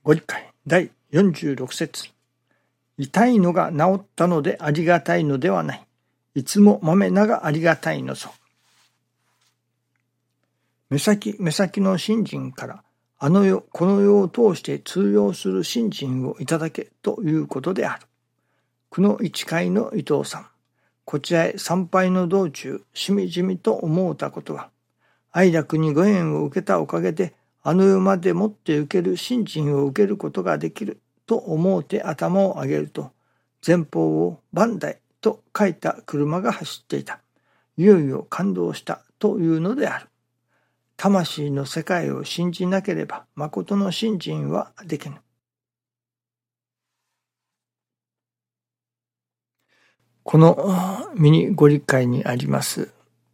ご理解第46節。痛いのが治ったのでありがたいのではない。いつもまめながありがたいのぞ。目先の信心からこの世を通して通用する信心をいただけということである。久野一会の伊藤さん。こちらへ参拝の道中、しみじみと思うたことは、愛楽にご縁を受けたおかげで、世までもって受ける信心を受けることができると思うて頭を上げると、前方を万代と書いた車が走っていた。いよいよ感動したというのである。魂の世界を信じなければ、誠の信心はできぬ。このミニご理解にあります、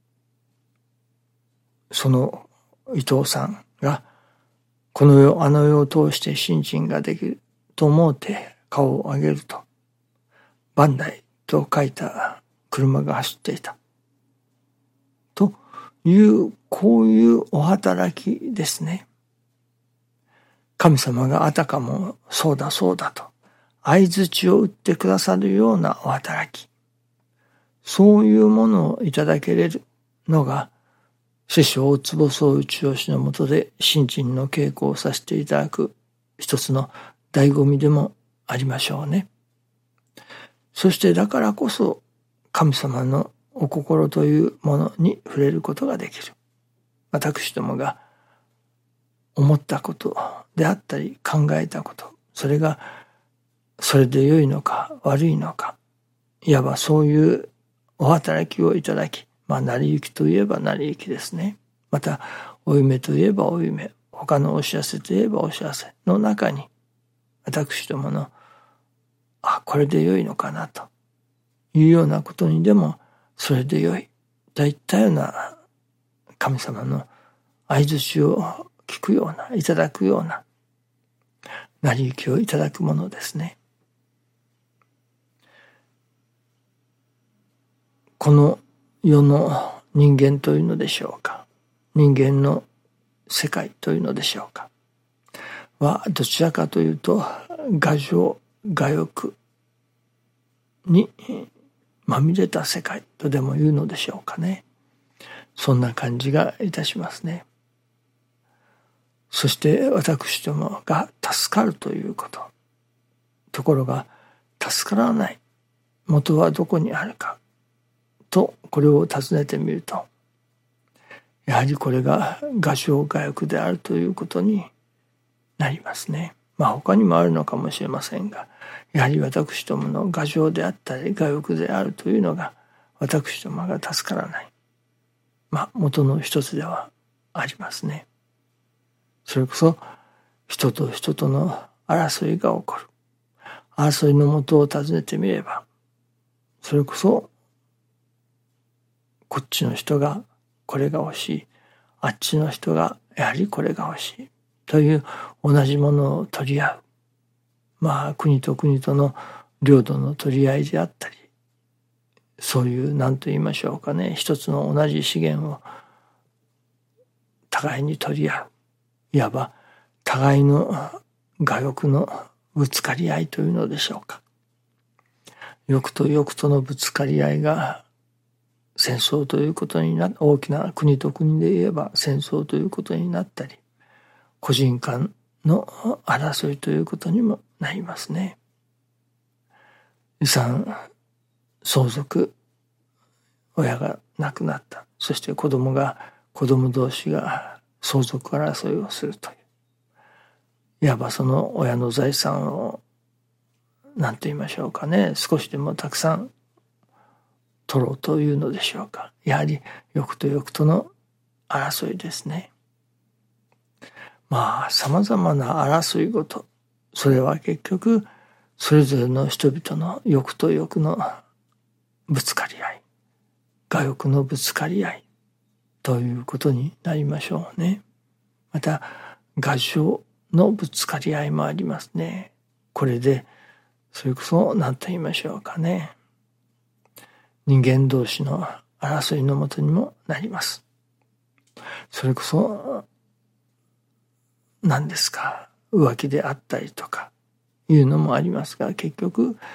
その伊藤さんが、この世、世を通して信心ができると思うて顔を上げると、万代と書いた車が走っていた。という、こういうお働きですね。神様があたかもそうだそうだと相槌を打ってくださるようなお働き。そういうものをいただけれるのが、師匠大坪宗一郎氏のもとで信心の稽古をさせていただく一つの醍醐味でもありましょうね。そしてだからこそ神様のお心というものに触れることができる。私どもが思ったことであったり考えたこと、それがそれで良いのか悪いのか、いわばそういうお働きをいただき、成り行きといえば成り行きですね。またお夢といえばお夢、他のお知らせといえばお知らせの中に、私どものこれで良いのかなというようなことにでもそれで良いといったような神様の相槌を聞くような、いただくような成り行きをいただくものですね。この世の人間というのでしょうか、人間の世界というのでしょうかは、どちらかというと我情我欲にまみれた世界とでも言うのでしょうかね。そんな感じがいたしますね。そして私どもが助かるということ、ところが助からない元はどこにあるかと、これを尋ねてみると、やはりこれが我情我欲であるということになりますね。他にもあるのかもしれませんが、やはり私どもの我情であったり我欲であるというのが、私どもが助からない元の一つではありますね。それこそ人と人との争いが起こる。争いの元を尋ねてみれば、それこそこっちの人がこれが欲しい、あっちの人がやはりこれが欲しいという同じものを取り合う。国と国との領土の取り合いであったり、そういう何と言いましょうかね、一つの同じ資源を互いに取り合う。いわば互いの我欲のぶつかり合いというのでしょうか。欲と欲とのぶつかり合いが戦争ということにな、大きな国と国で言えば戦争ということになったり、個人間の争いということにもなりますね。遺産相続、親が亡くなった、そして子供同士が相続争いをするという、いわばその親の財産を何と言いましょうかね、少しでもたくさん取ろうというのでしょうか。やはり欲と欲との争いですね。様々な争いごと、それは結局それぞれの人々の欲と欲のぶつかり合い、我欲のぶつかり合いということになりましょうね。また我情のぶつかり合いもありますね。これでそれこそ何と言いましょうかね、人間同士の争いのもとにもなります。それこそ何ですか、 浮気であったりとかいうのもありますが、結局好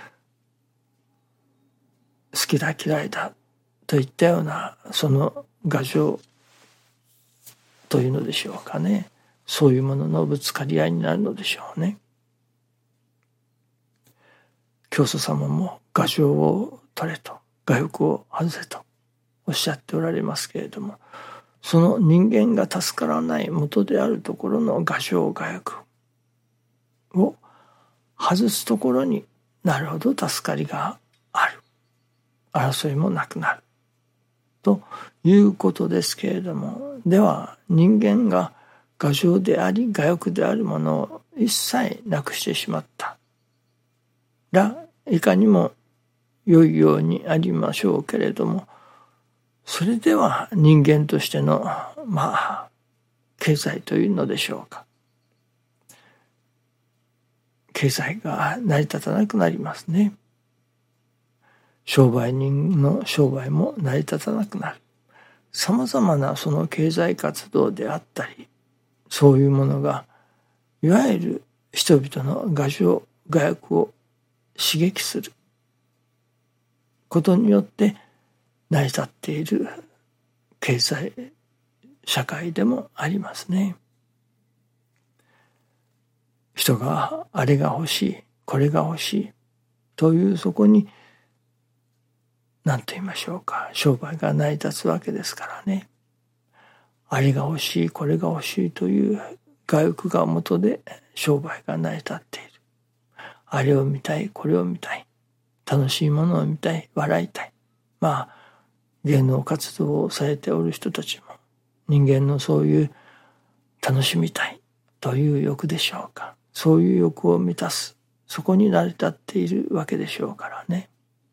きだ嫌いだといったようなその牙城というのでしょうかね。そういうもののぶつかり合いになるのでしょうね。教祖様も牙城を取れと、牙欲を外せとおっしゃっておられますけれども、その人間が助からない元であるところの牙城牙欲を外すところになるほど助かりがある。争いもなくなる。ということですけれども、では人間が牙城であり牙欲であるものを一切なくしてしまったら、いかにも良いようにありましょうけれども、それでは人間としての経済というのでしょうか。経済が成り立たなくなりますね。商売人の商売も成り立たなくなる。さまざまなその経済活動であったり、そういうものがいわゆる人々の牙城牙欲を刺激することによって成り立っている経済社会でもありますね。人があれが欲しい、これが欲しいという、そこに何と言いましょうか、商売が成り立つわけですからね。あれが欲しい、これが欲しいという牙欲が元で商売が成り立っている。あれを見たい、これを見たい、楽しいものを見たい、笑いたい。芸能活動をされておる人たちも人間のそういう楽しみたいという欲でしょうか。そういう欲を満たす、そこに成り立っているわけでしょうからね。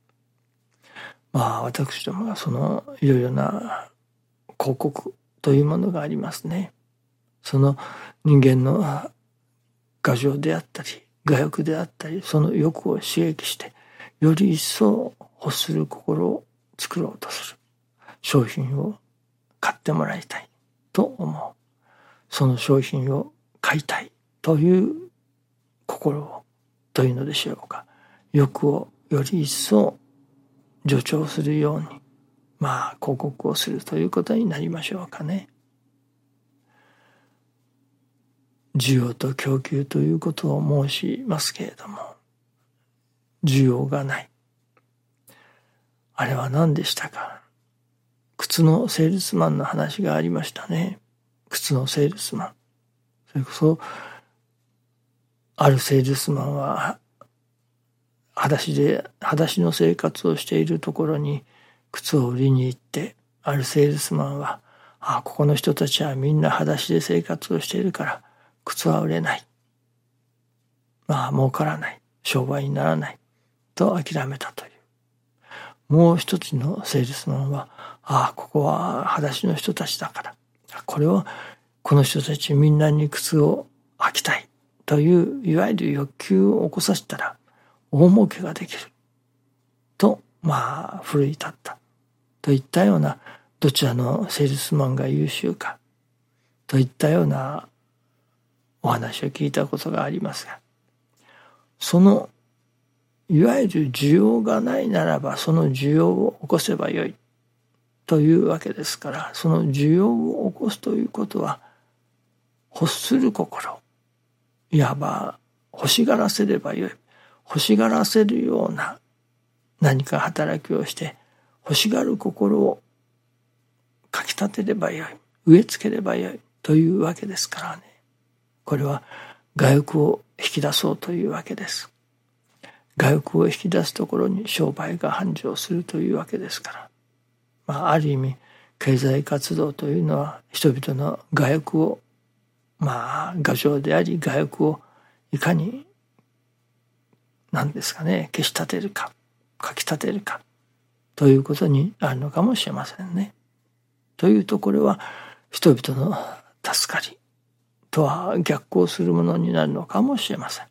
私どもがそのいろいろな広告というものがありますね。その人間の牙城であったり牙欲であったり、その欲を刺激してより一層欲する心を作ろうとする。商品を買ってもらいたいと思う。その商品を買いたいという心をというのでしょうか。欲をより一層助長するように広告をするということになりましょうかね。需要と供給ということを申しますけれども、需要がない。あれは何でしたか。靴のセールスマンの話がありましたね。靴のセールスマン。それこそあるセールスマンは裸足の生活をしているところに靴を売りに行って、あるセールスマンはここの人たちはみんな裸足で生活をしているから靴は売れない、儲からない、商売にならないと諦めたという。もう一つのセールスマンはここは裸足の人たちだから、この人たちみんなに靴を履きたいといういわゆる欲求を起こさせたら大儲けができると奮い立ったといったような、どちらのセールスマンが優秀かといったようなお話を聞いたことがありますが、そのいわゆる需要がないならばその需要を起こせばよいというわけですから、その需要を起こすということは欲する心、いわば欲しがらせればよい。欲しがらせるような何か働きをして欲しがる心をかきたてればよい、植え付ければよいというわけですからね。これは牙欲を引き出そうというわけです。牙欲を引き出すところに商売が繁盛するというわけですから、ある意味経済活動というのは人々の牙欲を牙城であり牙欲をいかに消し立てるか、かき立てるかということにあるのかもしれませんね。というところは人々の助かりとは逆行するものになるのかもしれません。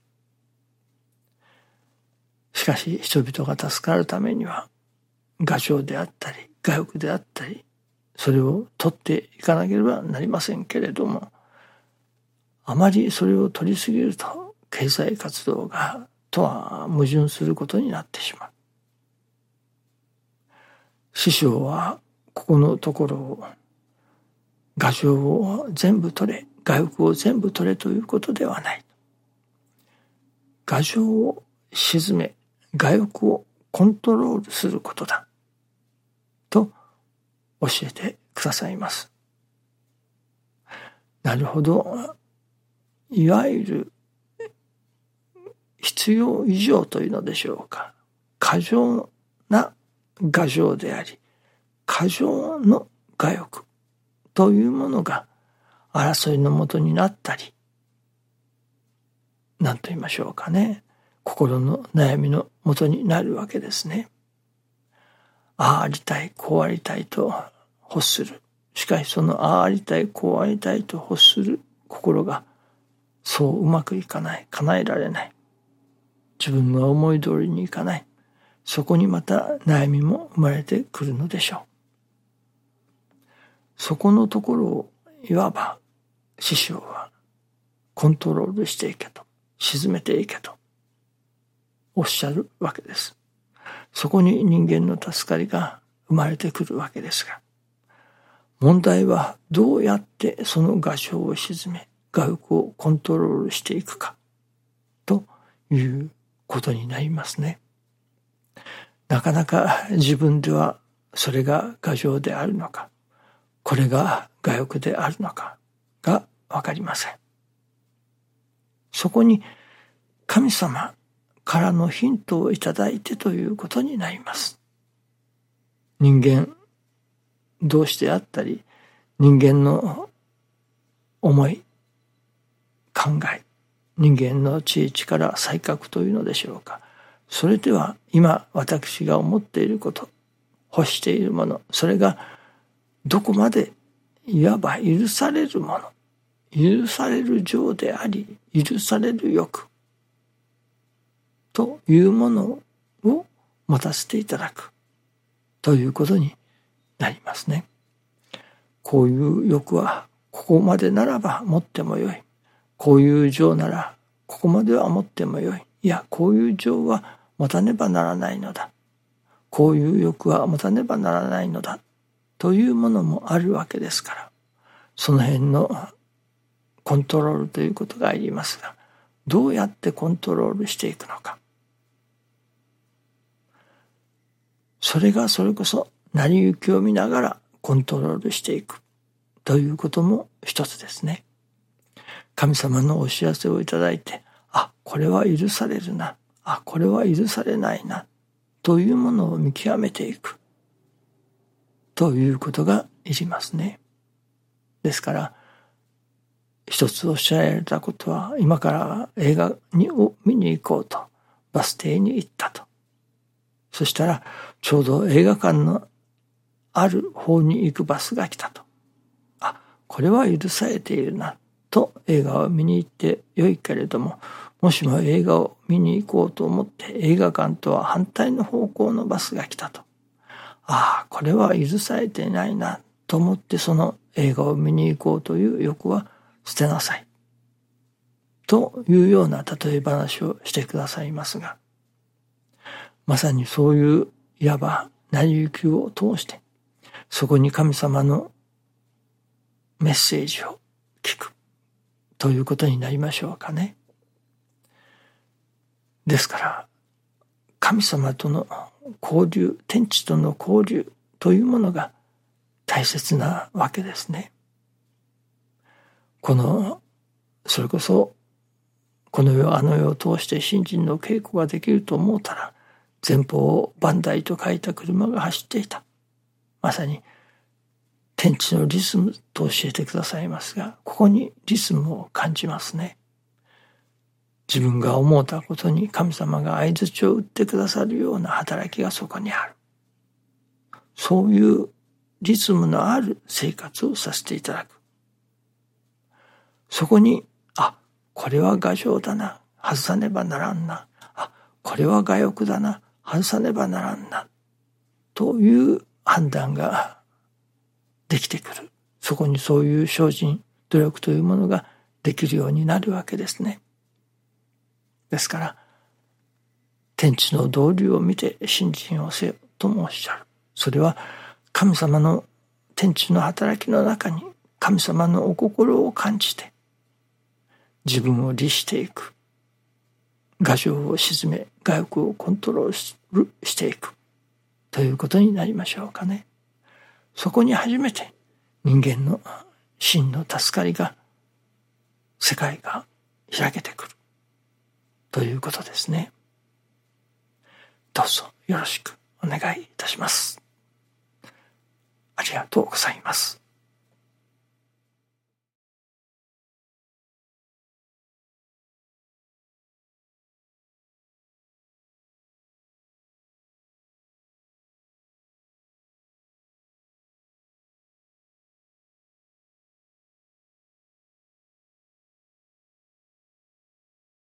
しかし人々が助かるためには牙城であったり牙欲であったり、それを取っていかなければなりませんけれども、 あまりそれを取りすぎると経済活動がとは矛盾することになってしまう。師匠はここのところを牙城を全部取れ、牙欲を全部取れということではない。牙城を鎮め、牙欲をコントロールすることだと教えてくださいます。なるほど。いわゆる必要以上というのでしょうか。過剰な牙城であり、過剰の牙欲というものが争いのもとになったり、何と言いましょうかね。心の悩みのもとになるわけですね。ああありたい、こうありたいと欲する。しかしそのああありたい、こうありたいと欲する心がそううまくいかない、叶えられない。自分の思い通りにいかない。そこにまた悩みも生まれてくるのでしょう。そこのところをいわば師匠はコントロールしていけと、沈めていけとおっしゃるわけです。そこに人間の助かりが生まれてくるわけですが、問題はどうやってその牙城を沈め、牙欲をコントロールしていくかということになりますね。なかなか自分ではそれが牙城であるのか、これが牙欲であるのかがわかりません。そこに神様からのヒントをいただいてということになります。人間同士であったり、人間の思い、考え、人間の知恵力、才覚というのでしょうか。それでは今私が思っていること、欲しているもの、それがどこまでいわば許されるもの、許される情であり、許される欲というものを持たせていただくということになりますね。こういう欲はここまでならば持ってもよい。こういう情ならここまでは持ってもよい。いや、こういう情は持たねばならないのだ。こういう欲は持たねばならないのだ。というものもあるわけですから、その辺のコントロールということがありますが、どうやってコントロールしていくのか。それがそれこそ成り行きを見ながらコントロールしていくということも一つですね。神様のお知らせをいただいて、あ、これは許されるな、あ、これは許されないなというものを見極めていくということがいりますね。ですから一つおっしゃられたことは、今から映画を見に行こうとバス停に行ったと。そしたらちょうど映画館のある方に行くバスが来たと。あ、これは許されているなと映画を見に行ってよいけれども、もしも映画を見に行こうと思って映画館とは反対の方向のバスが来たと。ああ、これは許されていないなと思って、その映画を見に行こうという欲は捨てなさいというような例え話をしてくださいますが、まさにそういういわば成り行きを通してそこに神様のメッセージを聞くということになりましょうかね。ですから神様との交流、天地との交流というものが大切なわけですね。それこそこの世あの世を通して信心の稽古ができると思うたら、前方をバンダイと書いた車が走っていた。まさに天地のリズムと教えてくださいますが、ここにリズムを感じますね。自分が思ったことに神様が相槌を打ってくださるような働きがそこにある。そういうリズムのある生活をさせていただく。そこに、あ、これは牙城だな、外さねばならんな。あ、これは牙欲だな、外さねばならんな。という判断ができてくる。そこにそういう精進、努力というものができるようになるわけですね。ですから天地の道理を見て信心をせよともおっしゃる。それは神様の天地の働きの中に神様のお心を感じて自分を律していく、我情を鎮め我欲をコントロールしていくということになりましょうかね。そこに初めて人間の真の助かりが、世界が開けてくるということですね。どうぞよろしくお願いいたします。ありがとうございます。